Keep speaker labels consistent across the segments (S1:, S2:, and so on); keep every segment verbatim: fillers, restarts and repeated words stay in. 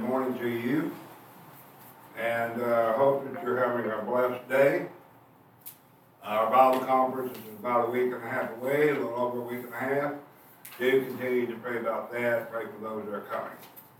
S1: morning to you, and uh, hope that you're having a blessed day. Our Bible conference is about a week and a half away, a little over a week and a half. Do continue to pray about that, pray for those that are coming.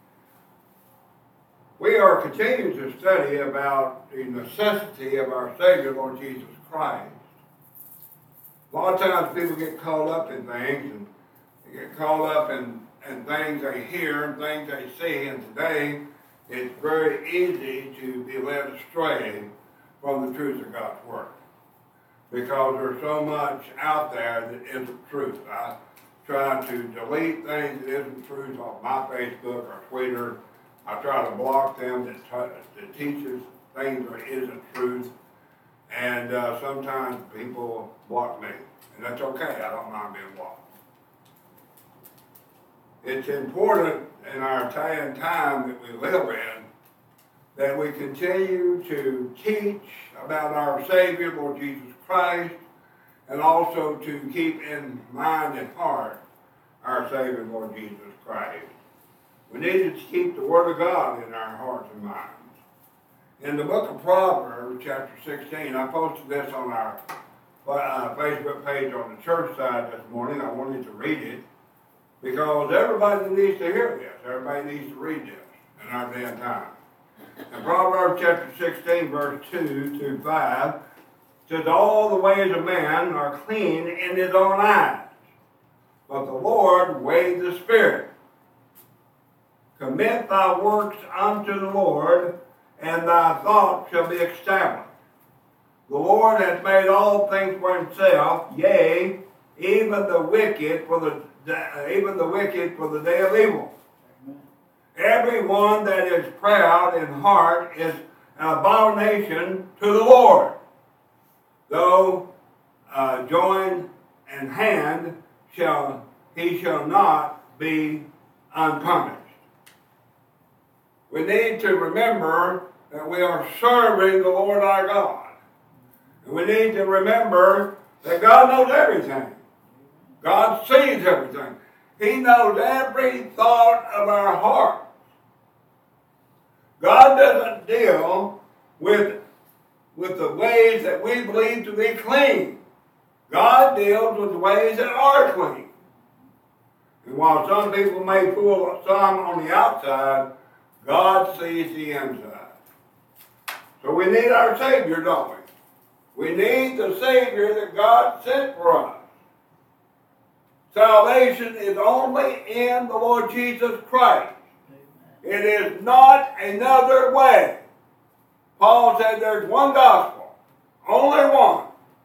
S1: We are continuing to study about the necessity of our Savior, Lord Jesus Christ. A lot of times people get caught up in things, and they get caught up in, in things they hear and things they see, and today it's very easy to be led astray from the truth of God's Word, because there's so much out there that isn't truth. I try to delete things that isn't truth off my Facebook or Twitter. I try to block them that, t- that teaches things that isn't truth. And uh, sometimes people block me. And that's okay. I don't mind being blocked. It's important in our day and time that we live in that we continue to teach about our Savior, Lord Jesus Christ, and also to keep in mind and heart our Savior, Lord Jesus Christ. We need to keep the Word of God in our hearts and minds. In the book of Proverbs, chapter sixteen, I posted this on our uh, Facebook page on the church side this morning. I wanted to read it because everybody needs to hear this. Everybody needs to read this in our day and time. In Proverbs chapter sixteen, verse two through five, says, "All the ways of man are clean in his own eyes, but the Lord weighs the spirit. Commit thy works unto the Lord, and thy thoughts shall be established. The Lord hath made all things for himself, yea, even the wicked for the even the wicked for the day of evil. Amen. Every one that is proud in heart is an abomination to the Lord. Though uh, joined in hand, shall he shall not be unpunished." We need to remember that we are serving the Lord our God. And we need to remember that God knows everything. God sees everything. He knows every thought of our heart. God doesn't deal with, with the ways that we believe to be clean. God deals with the ways that are clean. And while some people may fool some on the outside, God sees the inside. So we need our Savior, don't we? We need the Savior that God sent for us. Salvation is only in the Lord Jesus Christ. It is not another way. Paul said there's one gospel, only one.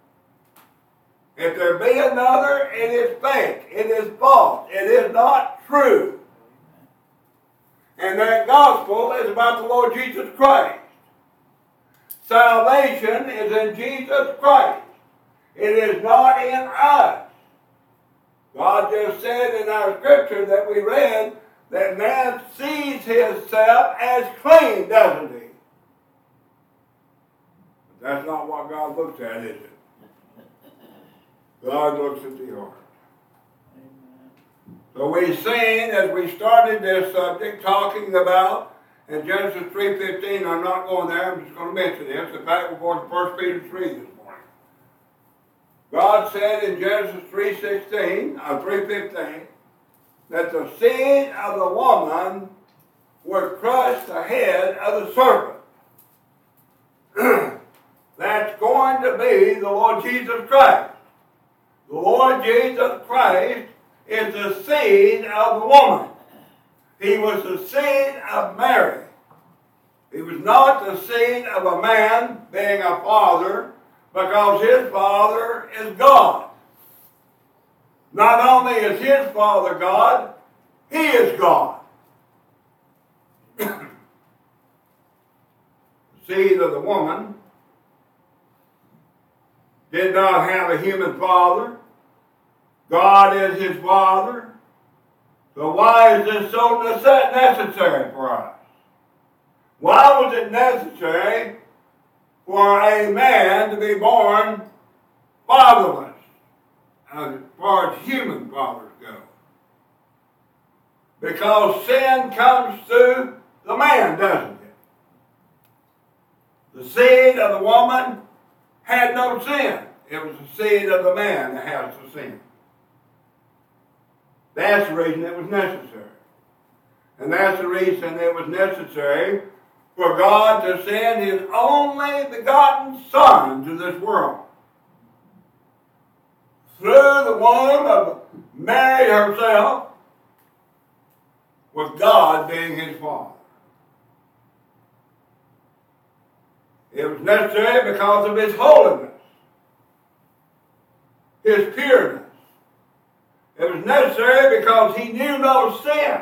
S1: If there be another, it is fake, it is false, it is not true. And that gospel is about the Lord Jesus Christ. Salvation is in Jesus Christ. It is not in us. God just said in our scripture that we read that man sees himself as clean, doesn't he? But that's not what God looks at, is it? God looks at the heart. So we've seen, as we started this subject, talking about in Genesis three fifteen, I'm not going there, I'm just going to mention this. In fact, we're going to First Peter three this morning. God said in Genesis three sixteen, or three fifteen, that the seed of the woman would crush the head of the serpent. That's going to be the Lord Jesus Christ. The Lord Jesus Christ is the seed of the woman. He was the seed of Mary. He was not the seed of a man being a father, because his father is God. Not only is his father God, he is God. The seed of the woman did not have a human father. God is his father. So why is this so necessary for us? Why was it necessary for a man to be born fatherless, as far as human fathers go? Because sin comes through the man. man, doesn't it? The seed of the woman had no sin. It was the seed of the man that has the sin. That's the reason it was necessary. And that's the reason it was necessary for God to send His only begotten Son to this world. Through the womb of Mary herself, with God being His Father. It was necessary because of His holiness, His pureness. It was necessary because He knew no sin.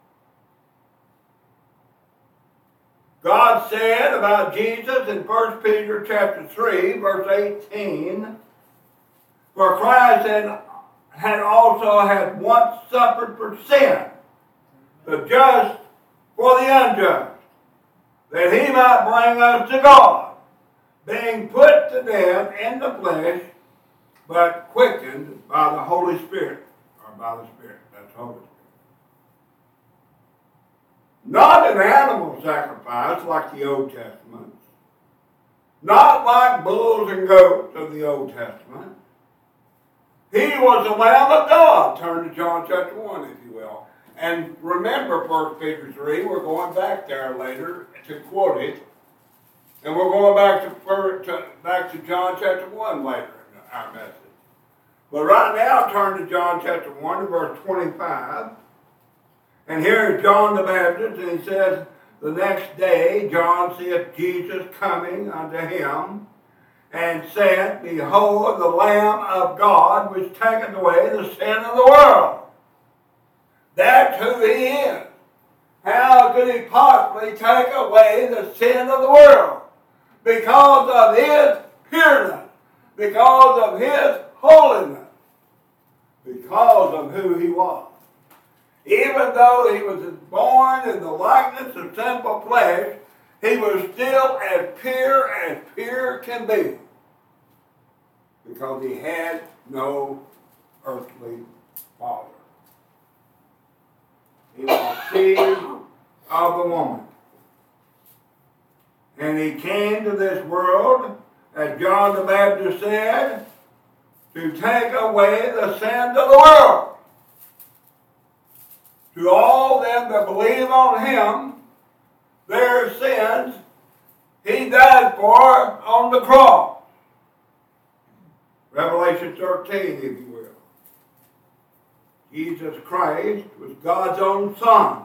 S1: God said about Jesus in First Peter chapter three, verse eighteen, for Christ had, had also had once suffered for sin, the just for the unjust, that He might bring us to God, being put to death in the flesh, but quickened by the Holy Spirit, or by the Spirit, that's Holy Spirit. Not an animal sacrifice like the Old Testament, not like bulls and goats of the Old Testament. He was the Lamb of God. Turn to John chapter one, if you will. And remember First Peter three, we're going back there later to quote it. And we're going back to, to, back to John chapter one later in our message. But right now, turn to John chapter one, verse twenty-five. And here is John the Baptist, and he says, the next day John seeth Jesus coming unto him, and said, behold, the Lamb of God, which taketh away the sin of the world. That's who He is. How could He possibly take away the sin of the world? Because of His pureness, because of His holiness, because of who He was. Even though He was born in the likeness of sinful flesh, He was still as pure as pure can be. Because He had no earthly father. He was seed of the woman. And He came to this world, as John the Baptist said, to take away the sins of the world. To all them that believe on Him, their sins He died for on the cross. Revelation thirteen, if you will. Jesus Christ was God's own Son.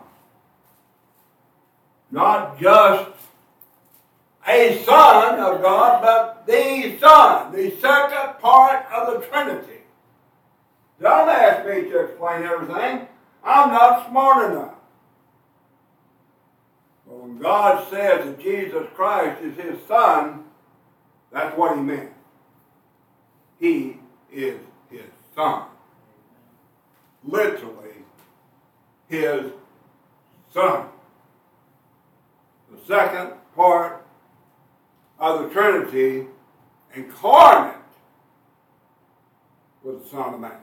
S1: Not just a Son of God, but the Son, the second part of the Trinity. Don't ask me to explain everything. I'm not smart enough. But when God says that Jesus Christ is His Son, that's what He meant. He is His Son. Literally, His Son. The second part of the Trinity, incarnate, was the Son of Man.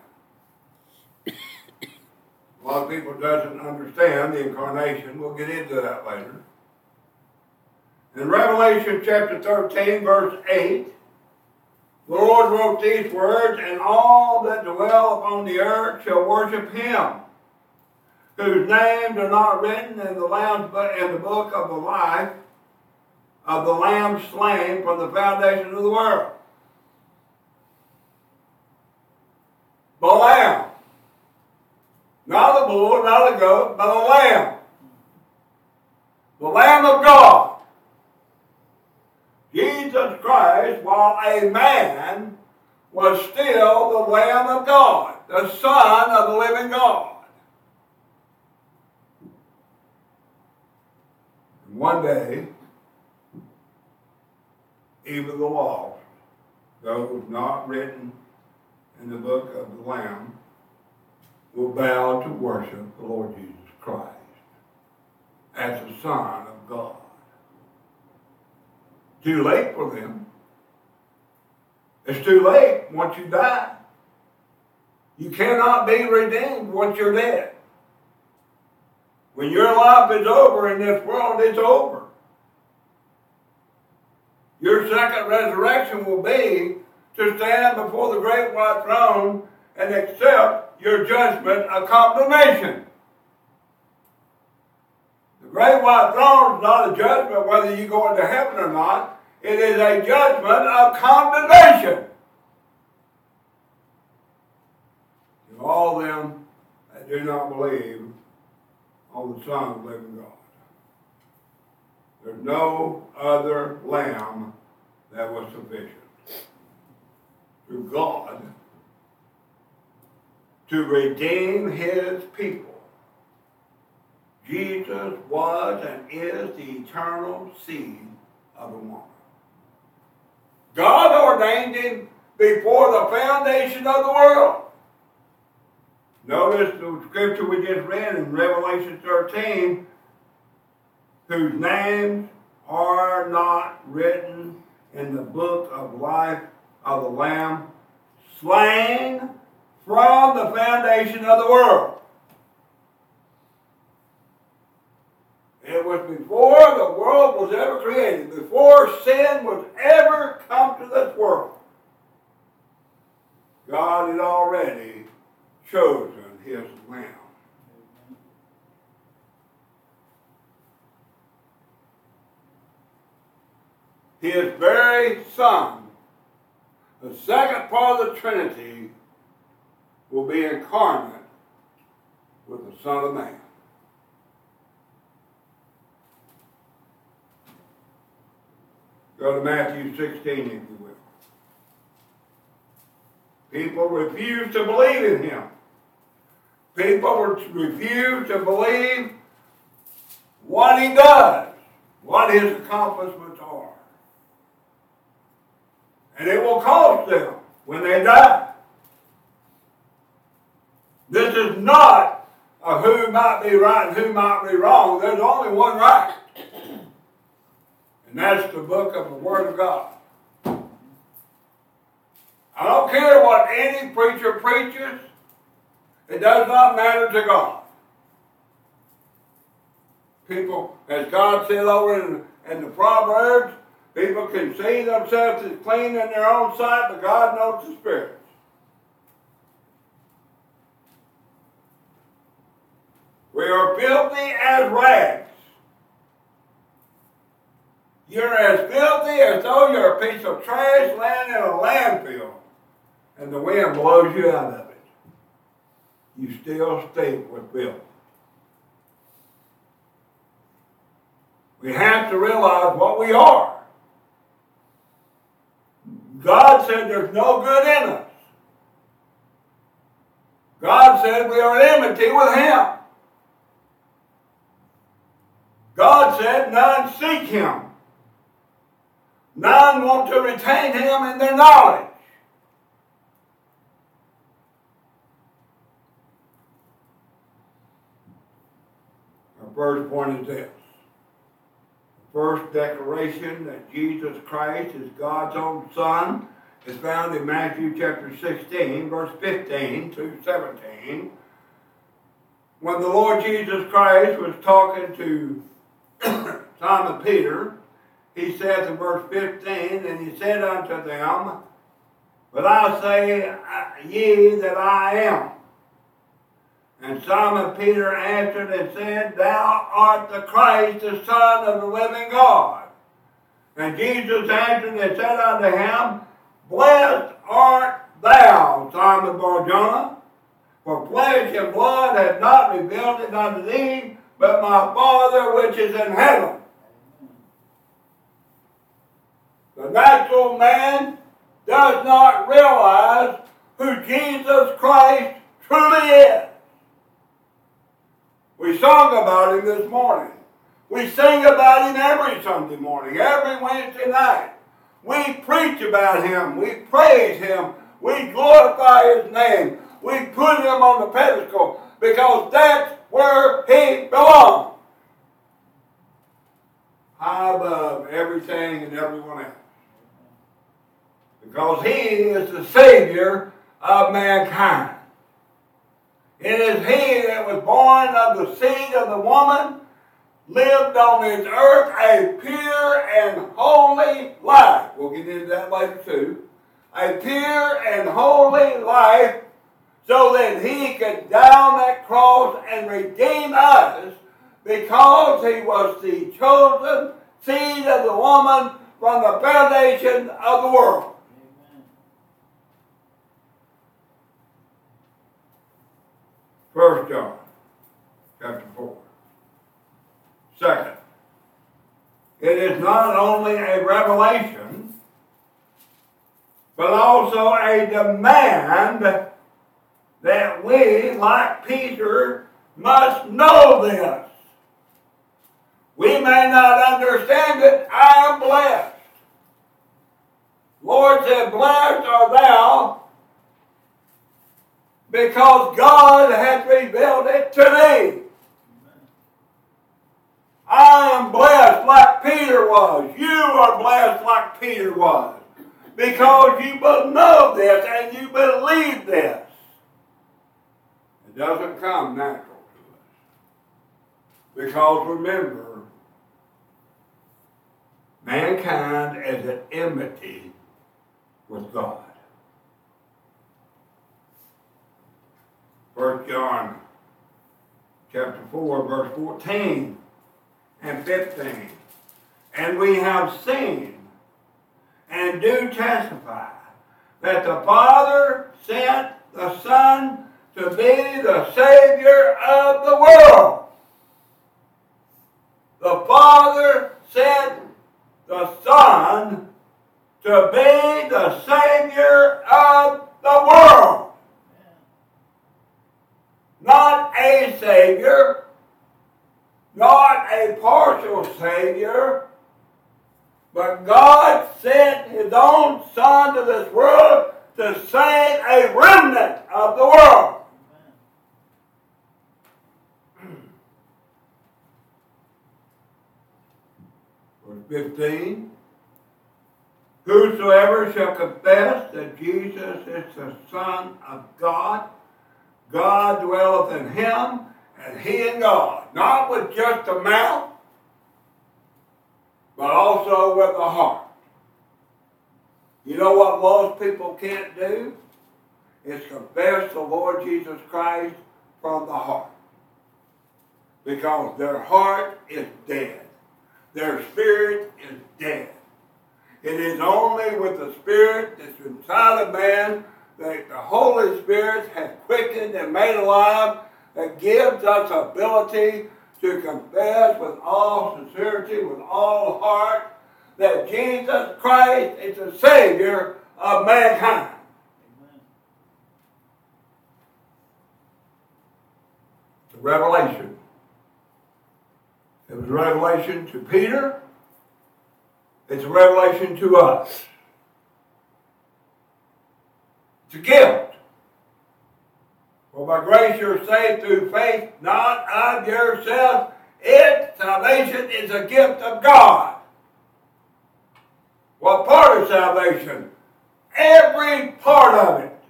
S1: A lot of people doesn't understand the incarnation. We'll get into that later. In Revelation chapter thirteen, verse eight, the Lord wrote these words, and all that dwell upon the earth shall worship Him, whose names are not written in the Lamb's in the book of the life of the Lamb slain from the foundation of the world. The Lamb. Not the bull, not the goat, but the Lamb. The Lamb of God. Jesus Christ, while a man, was still the Lamb of God, the Son of the living God. And one day, even the lost, those not written in the book of the Lamb, will bow to worship the Lord Jesus Christ as the Son of God. Too late for them. It's too late once you die. You cannot be redeemed once you're dead. When your life is over in this world, it's over. Your second resurrection will be to stand before the great white throne and accept your judgment of condemnation. The great white throne is not a judgment whether you go into heaven or not. It is a judgment of condemnation to all them that do not believe on the Son of the living God. There's no other lamb that was sufficient to God to redeem his people. Jesus was and is the eternal seed of the woman. God ordained him before the foundation of the world. Notice the scripture we just read in Revelation thirteen, whose names are not written in the book of life of the Lamb, slain from the foundation of the world. It was before the world was ever created, before sin was ever come to this world. God had already chosen his Lamb. His very Son, the second part of the Trinity, will be incarnate with the Son of Man. Go to Matthew sixteen, if you will. People refuse to believe in him. People refuse to believe what he does, what his accomplishments are. And it will cost them when they die. This is not a who might be right and who might be wrong. There's only one right. And that's the book of the Word of God. I don't care what any preacher preaches. It does not matter to God. People, as God said over in, in the Proverbs, people can see themselves as clean in their own sight, but God knows the spirits. We are filthy as rags. You're as filthy as though you're a piece of trash laying in a landfill and the wind blows you out of it. You still stink with filth. We have to realize what we are. God said there's no good in us. God said we are at enmity with him. God said none seek him. None want to retain him in their knowledge. Our first point is this. The first declaration that Jesus Christ is God's own Son is found in Matthew chapter sixteen, verse fifteen through seventeen. When the Lord Jesus Christ was talking to Simon Peter, he says in verse fifteen, and he said unto them, But I say ye that I am. And Simon Peter answered and said, Thou art the Christ, the Son of the living God. And Jesus answered and said unto him, Blessed art thou, Simon Bar-Jonah, for flesh and blood hath not revealed it unto thee, but my Father which is in heaven. The natural man does not realize who Jesus Christ truly is. We sung about him this morning. We sing about him every Sunday morning, every Wednesday night. We preach about him. We praise him. We glorify his name. We put him on the pedestal because that's where he belongs. High above everything and everyone else. Because he is the Savior of mankind. It is he that was born of the seed of the woman, lived on this earth a pure and holy life. We'll get into that later too. A pure and holy life, so that he could die on that cross and redeem us, because he was the chosen seed of the woman from the foundation of the world. Amen. First John, chapter four. Second, it is not only a revelation, but also a demand that we, like Peter, must know this. We may not understand it. I am blessed. Lord said, blessed art thou, because God hath revealed it to thee. I am blessed like Peter was. You are blessed like Peter was, because you both know this and you believe this. It doesn't come natural to us. Because remember, mankind is at enmity with God. First John chapter four, verse fourteen and fifteen. And we have seen and do testify that the Father sent the Son to be the Savior of the world. The Father sent the Son to be the Savior of the world. Not a Savior, not a partial Savior, but God sent His own Son to this world to save a remnant of the world. Verse fifteen, whosoever shall confess that Jesus is the Son of God, God dwelleth in him, and he in God. Not with just the mouth, but also with the heart. You know what most people can't do? Is confess the Lord Jesus Christ from the heart. Because their heart is dead. Their spirit is dead. It is only with the Spirit that's inside of man that the Holy Spirit has quickened and made alive, that gives us ability to confess with all sincerity, with all heart, that Jesus Christ is the Savior of mankind. Amen. It's a revelation. It was a revelation to Peter. It's a revelation to us. It's a gift. For by grace you're saved through faith, not of yourself. It, salvation, is a gift of God. What part of salvation? Every part of it.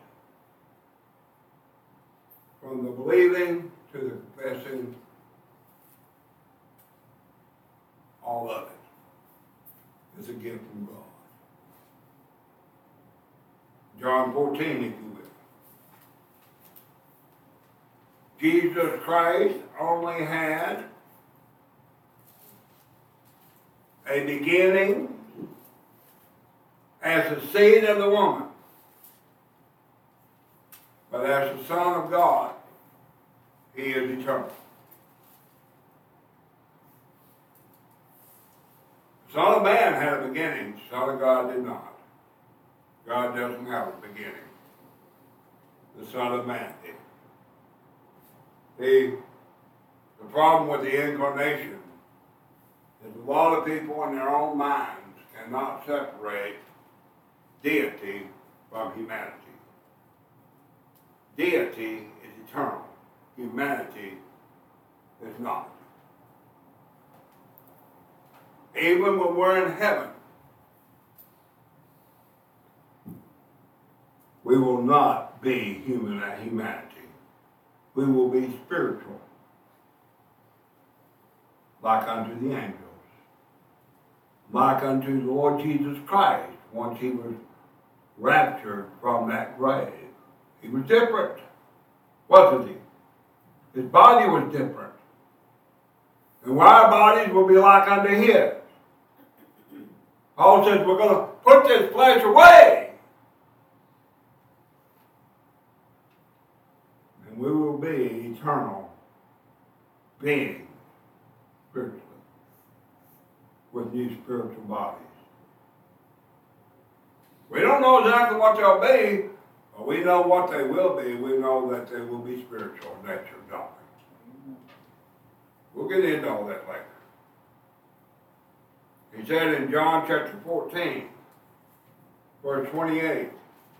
S1: From the believing to the confessing, all of it is a gift from God. John fourteen, if you will. Jesus Christ only had a beginning as the seed of the woman. But as the Son of God, he is eternal. The Son of Man had a beginning, the Son of God did not. God doesn't have a beginning. The Son of Man did. The, the problem with the incarnation is a lot of people in their own minds cannot separate deity from humanity. Deity is eternal. Humanity is not. Even when we're in heaven, we will not be human humanity. we will be spiritual, like unto the angels, like unto the Lord Jesus Christ once he was raptured from that grave. He was different, wasn't he? His body was different. And our bodies will be like unto his. Paul says we're going to put this flesh away. And we will be eternal beings, spiritually, with new spiritual bodies. We don't know exactly what they'll be, but we know what they will be. We know that they will be spiritual in nature, don't we? We'll get into all that later. He said in John chapter fourteen, verse twenty-eight,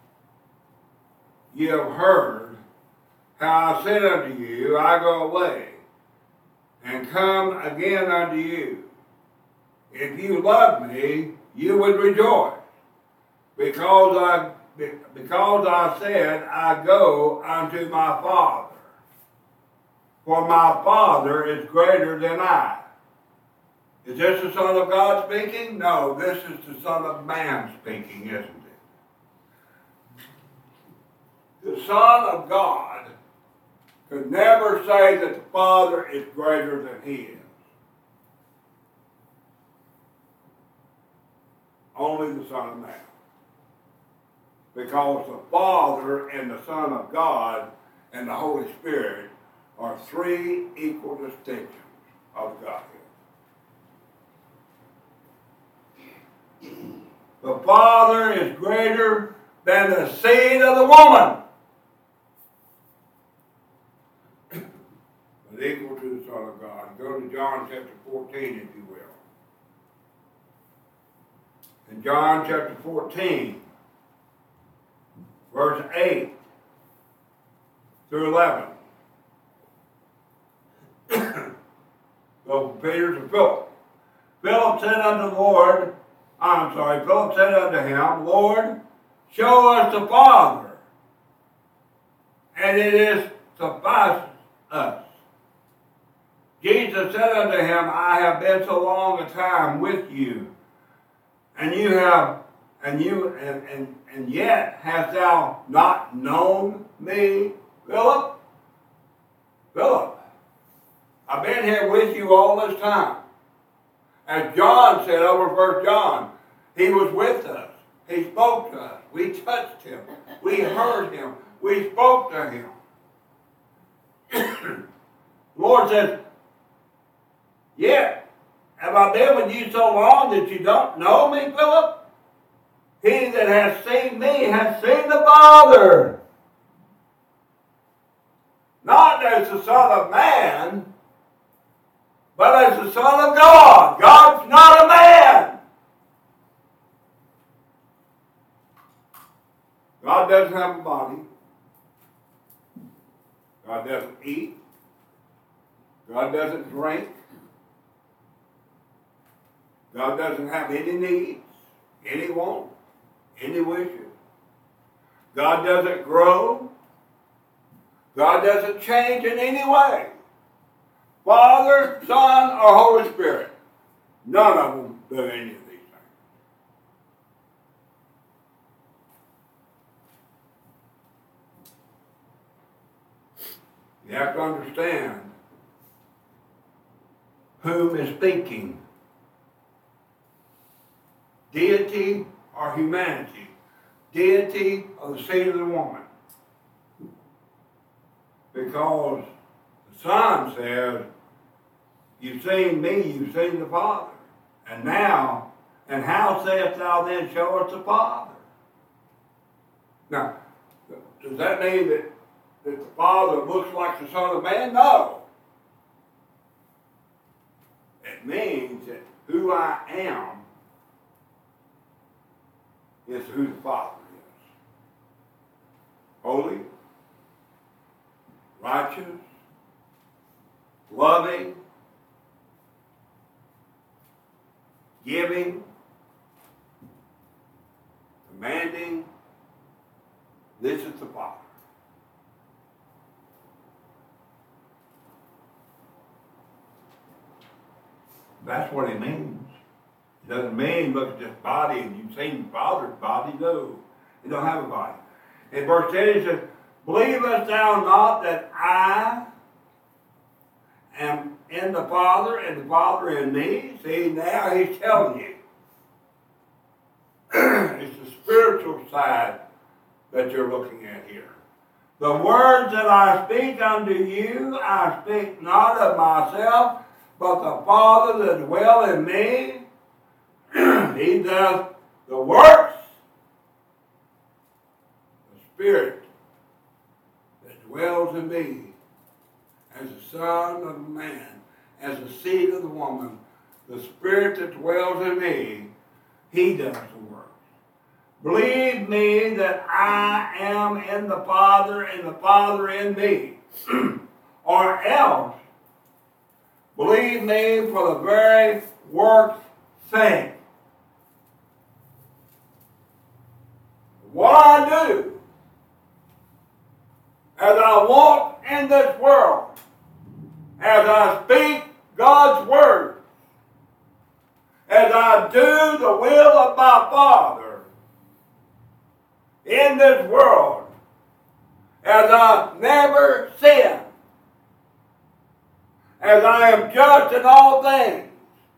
S1: "Ye have heard how I said unto you, I go away, and come again unto you. If you love me, you would rejoice, because I because I said, I go unto my Father. For my Father is greater than I." Is this the Son of God speaking? No, this is the Son of Man speaking, isn't it? The Son of God could never say that the Father is greater than he is. Only the Son of Man. Because the Father and the Son of God and the Holy Spirit are three equal distinctions of Godhead. The Father is greater than the seed of the woman, but equal to the Son of God. Go to John chapter fourteen, if you will. In John chapter fourteen, verse eight through eleven. Go from Peter to Philip. Philip said unto the Lord, I'm sorry, Philip said unto him, Lord, show us the Father, and it is suffice us. Jesus said unto him, I have been so long a time with you, and you have, and you, and, and, and yet hast thou not known me, Philip? Philip, I've been here with you all this time. As John said over First John, he was with us. He spoke to us. We touched him. We heard him. We spoke to him. The Lord says, yet have I been with you so long that you don't know me, Philip? He that has seen me has seen the Father. Not as the Son of Man, but as the Son of God. God's not a man. God doesn't have a body. God doesn't eat. God doesn't drink. God doesn't have any needs, any wants, any wishes. God doesn't grow. God doesn't change in any way. Father, Son, or Holy Spirit. None of them do any of these things. You have to understand whom is speaking. Deity or humanity. Deity of the seed of the woman. Because the Son says, you've seen me, you've seen the Father. And now, and how sayest thou then, show us the Father? Now, does that mean that, that the Father looks like the Son of Man? No. It means that who I am is who the Father is. Holy, righteous, loving, giving, commanding. This is the Father. That's what he means. It doesn't mean look at this body and you've seen the Father's body. No, he don't have a body. In verse ten he says, believest thou not that I am in the Father and the Father in me? See, now he's telling you. It's the spiritual side that you're looking at here. The words that I speak unto you, I speak not of myself, but the Father that dwell in me, he does the works. The Spirit that dwells in me, as the Son of man, as the seed of the woman, the Spirit that dwells in me, he does the works. Believe me that I am in the Father and the Father in me. Or else, believe me for the very work's sake. What I do, as I walk in this world, as I speak God's word, as I do the will of my Father in this world, as I never sin, as I am just in all things,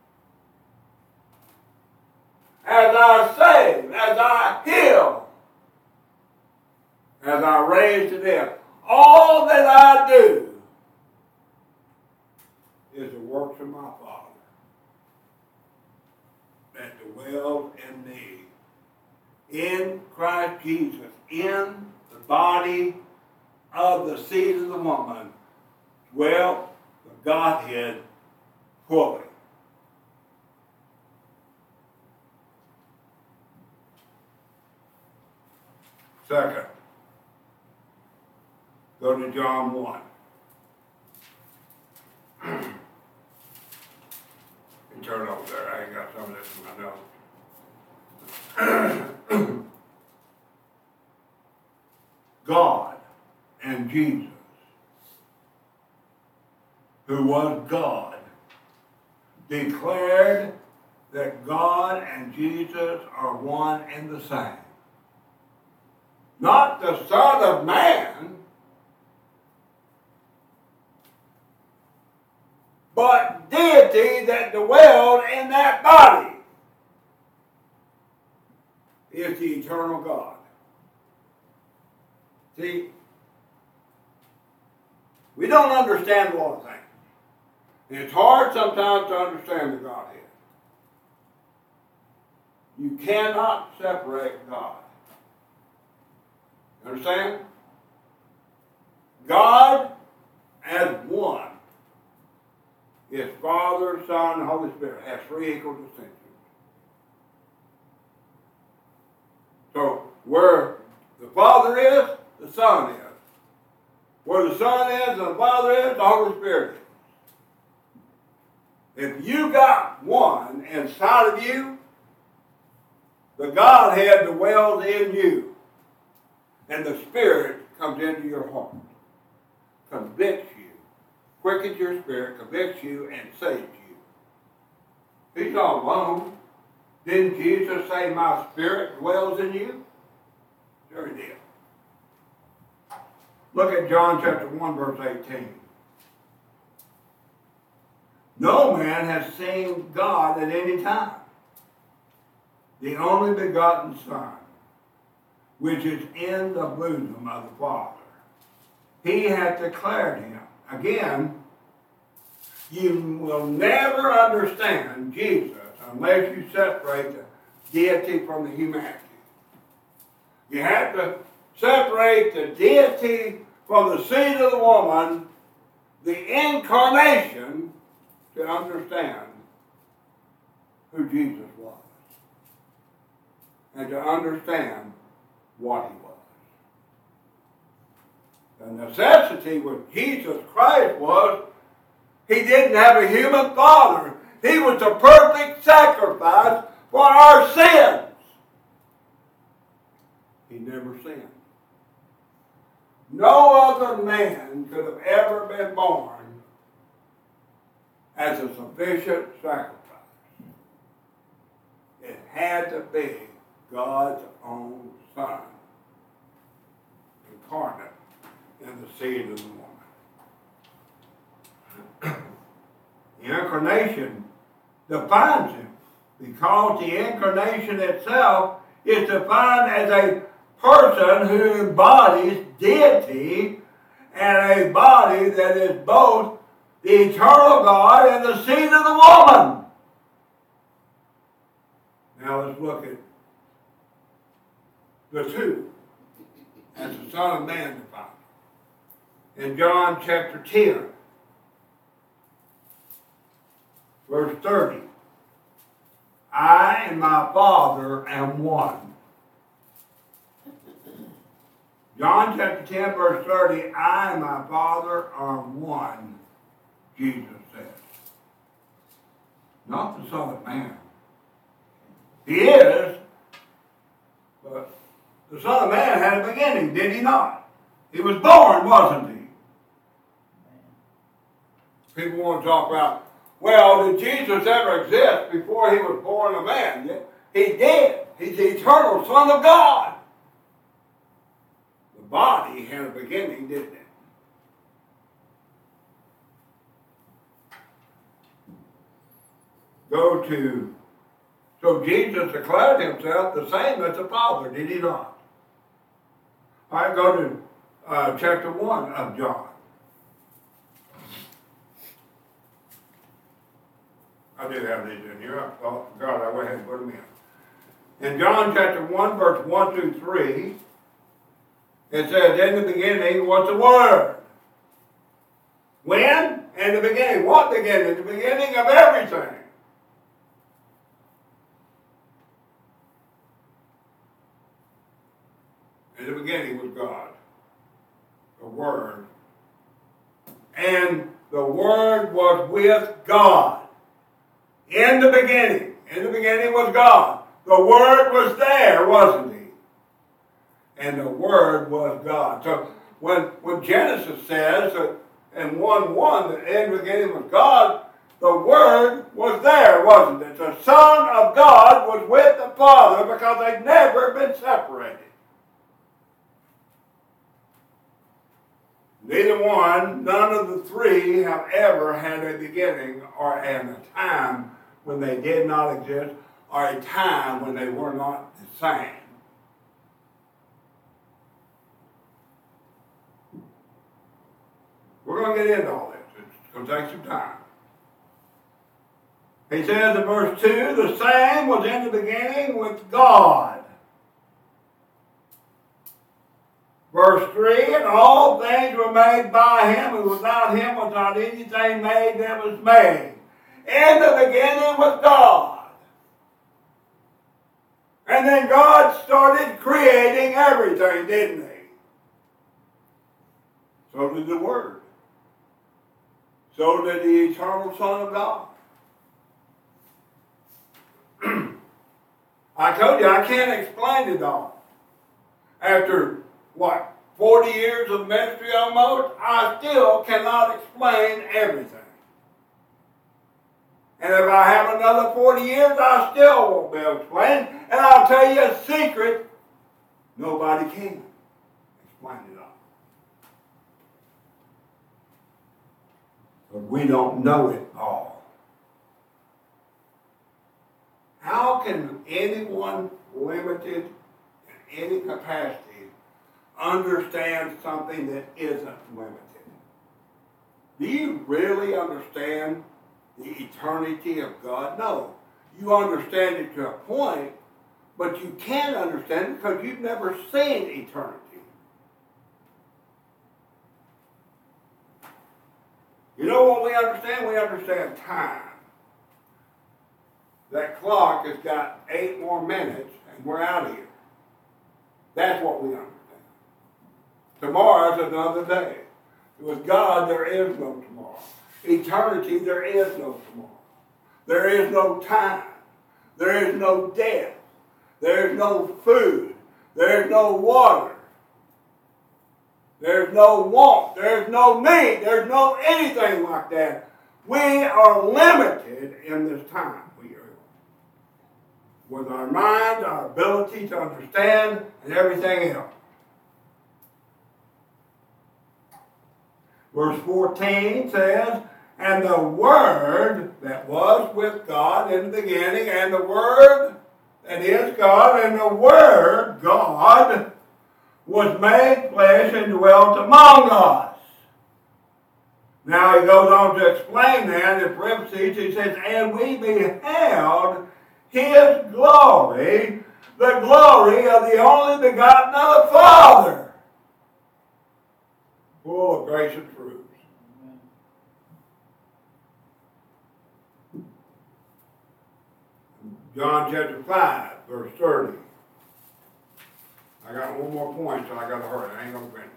S1: as I save, as I heal, as I raise to death, all that I do is the works of my Father that dwells in me, in Christ Jesus, in the body of the seed of the woman, dwelt the Godhead fully. Second, go to John one. And turn over there. I ain't got some of this in my notes. God and Jesus, who was God, declared that God and Jesus are one and the same. Not the Son of Man, but deity that dwelled in that body is the eternal God. See, we don't understand a lot of things. And it's hard sometimes to understand the Godhead. You cannot separate God. You understand? God as one is Father, Son, and Holy Spirit. Has three equal distinctions. So where the Father is, the Son is. Where the Son is and the Father is, the Holy Spirit is. If you got one inside of you, the Godhead dwells in you. And the Spirit comes into your heart, convicts you, quickens your spirit, convicts you, and saves you. He's not alone. Didn't Jesus say, my Spirit dwells in you? Sure he did. Look at John chapter one, verse eighteen. No man has seen God at any time. The only begotten Son, which is in the bosom of the Father. He hath declared him. Again, you will never understand Jesus unless you separate the deity from the humanity. You have to separate the deity from the seed of the woman, the incarnation, to understand who Jesus was. And to understand what he was. The necessity with Jesus Christ was he didn't have a human father. He was the perfect sacrifice for our sins. He never sinned. No other man could have ever been born as a sufficient sacrifice. had to be God's own Son, incarnate in the seed of the woman. The incarnation defines him, because the incarnation itself is defined as a person who embodies deity and a body that is both the eternal God and the seed of the woman. Now let's look at the two as the Son of Man defined. In John chapter ten, verse thirty, I and my Father am one. John chapter ten, verse thirty, I and my Father are one, Jesus says. Not the Son of Man. He is, but the Son of Man had a beginning, did he not? He was born, wasn't he? People want to talk about, well, did Jesus ever exist before he was born a man? He did. He's the eternal Son of God. The body had a beginning, didn't it? Go to, so Jesus declared himself the same as the Father, did he not? All right, go to uh, chapter one of John. I did have these in here. I thought, God, I went ahead and put them in. In John chapter one, verse one through three, it says, in the beginning was the Word. When? In the beginning. What beginning? The beginning of everything. In the beginning was God, the Word. And the Word was with God. In the beginning. In the beginning was God. The Word was there, wasn't he? And the Word was God. So when, when Genesis says that in one one that in the beginning was God, the Word was there, wasn't it? The Son of God was with the Father because they'd never been separated. Neither one, none of the three have ever had a beginning or at a time when they did not exist or a time when they were not the same. We're going to get into all this. It's going to take some time. He says in verse two, the same was in the beginning with God. Verse three, and all things were made by him, and without him was not anything made that was made. In the beginning was God. And then God started creating everything, didn't he? So did the Word. So did the eternal Son of God. I told you, I can't explain it all. After what, forty years of ministry almost, I still cannot explain everything. And if I have another forty years, I still won't be able to explain. And I'll tell you a secret, nobody can explain it all. But we don't know it all. How can anyone limited in any capacity understand something that isn't limited? Do you really understand the eternity of God? No. You understand it to a point, but you can't understand it because you've never seen eternity. You know what we understand? We understand time. That clock has got eight more minutes and we're out of here. That's what we understand. Tomorrow is another day. With God, there is no tomorrow. Eternity, there is no tomorrow. There is no time. There is no death. There is no food. There is no water. There's no want. There's no need. There's no anything like that. We are limited in this time. We are. with our mind, our ability to understand, and everything else. Verse fourteen says, and the Word that was with God in the beginning, and the Word that is God, and the Word, God, was made flesh and dwelt among us. Now he goes on to explain that in parentheses. He says, and we beheld his glory, the glory of the only begotten of the Father, full of grace and truth. John chapter five, verse thirty. I got one more point, so I got to hurry. I ain't going to finish.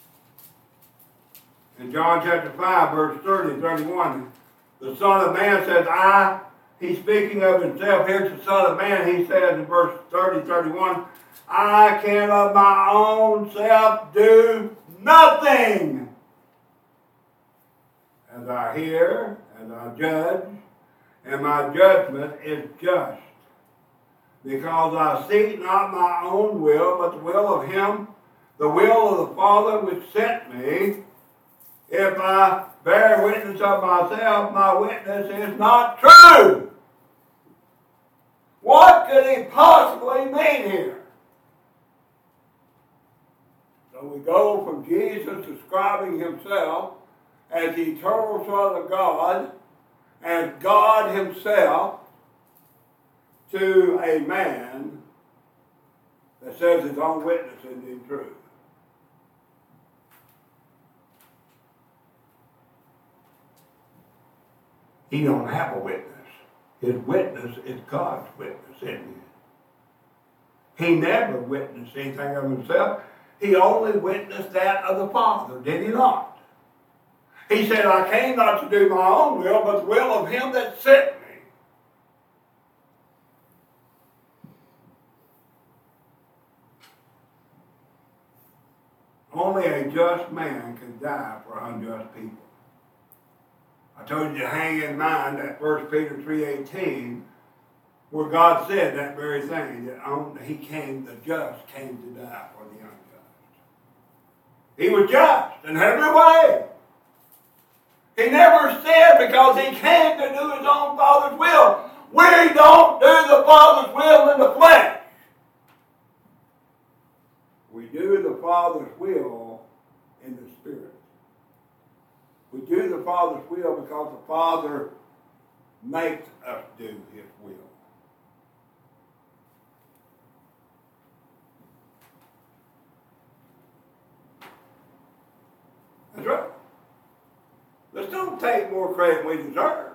S1: In John chapter five, verse thirty, thirty-one, the Son of Man says, I, he's speaking of himself. Here's the Son of Man. He says in verse thirty, thirty-one, I can of my own self do nothing. As I hear, as I judge, and my judgment is just. Because I seek not my own will, but the will of him, the will of the Father which sent me. If I bear witness of myself, my witness is not true. What could he possibly mean here? So we go from Jesus describing himself as the eternal Son of God, as God himself, to a man that says his own witness is indeed true. He don't have a witness. His witness is God's witness, isn't he? He never witnessed anything of himself. He only witnessed that of the Father, did he not? He said, I came not to do my own will, but the will of him that sent me. Only a just man can die for unjust people. I told you to hang in mind that First Peter three eighteen, where God said that very thing, that only he came, the just came to die for the unjust. He was just in every way. He never sinned because he came to do his own Father's will. We don't do the Father's will in the flesh. We do the Father's will in the Spirit. We do the Father's will because the Father makes us do his will. That's right. Let's don't take more credit than we deserve.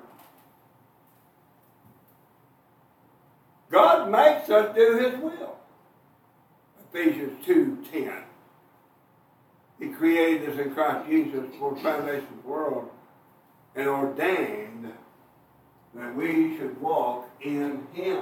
S1: God makes us do his will. Ephesians two ten. He created us in Christ Jesus for the foundation of the world and ordained that we should walk in him.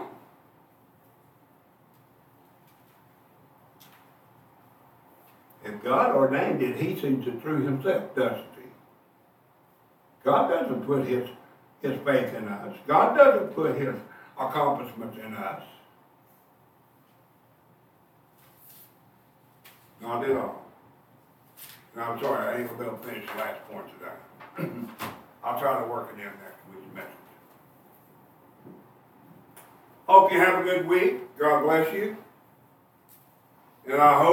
S1: If God ordained it, he sees it through himself, doesn't he? God doesn't put his, his faith in us. God doesn't put his accomplishments in us. Not at all. And I'm sorry, I ain't going to be able to finish the last point today. I'll try to work it in next week's message. Hope you have a good week. God bless you. And I hope